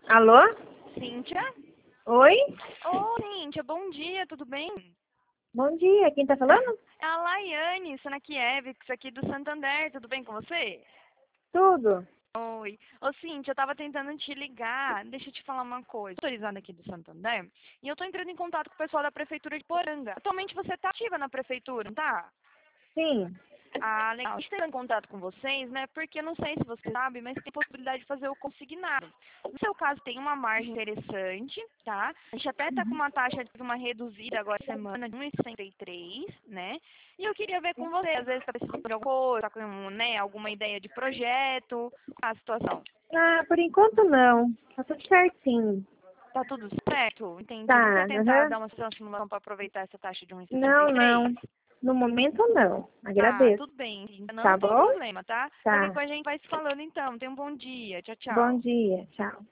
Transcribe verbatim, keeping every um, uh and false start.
Alô? Cíntia? Oi? Ô, Cíntia, bom dia, tudo bem? Bom dia, quem tá falando? É a Laiane Sanakiewicz aqui do Santander, tudo bem com você? Tudo. Oi. Ô, Cíntia, eu tava tentando te ligar, deixa eu te falar uma coisa. Tô autorizada aqui do Santander e eu tô entrando em contato com o pessoal da Prefeitura de Poranga. Atualmente você tá ativa na Prefeitura, não tá? Sim. Ah, legal. Estou em contato com vocês, né? Porque eu não sei se você sabe, mas tem possibilidade de fazer o consignado. No seu caso, tem uma margem interessante, tá? A gente até tá com uma taxa de uma reduzida agora semana de um vírgula sessenta e três, né? E eu queria ver com você, às vezes tá precisando de alguma coisa, tá com, né, alguma ideia de projeto, qual a situação. Ah, por enquanto não. Tá tudo certinho. Tá tudo certo? Entendi. Não Tá, quer tentar aham. dar uma simulação para aproveitar essa taxa de um vírgula sessenta e Não, três? não. No momento não. Ah, Agradeço. tudo bem. Tá Não tem bom? problema, tá? Qualquer Tá. coisa a gente vai se falando então. Tenha um bom dia. Tchau, Bom tchau. dia. Tchau.